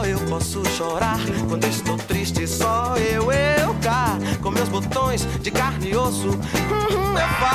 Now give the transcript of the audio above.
eu posso chorar. Quando estou triste, só eu cá, com meus botões de carne e osso. Eu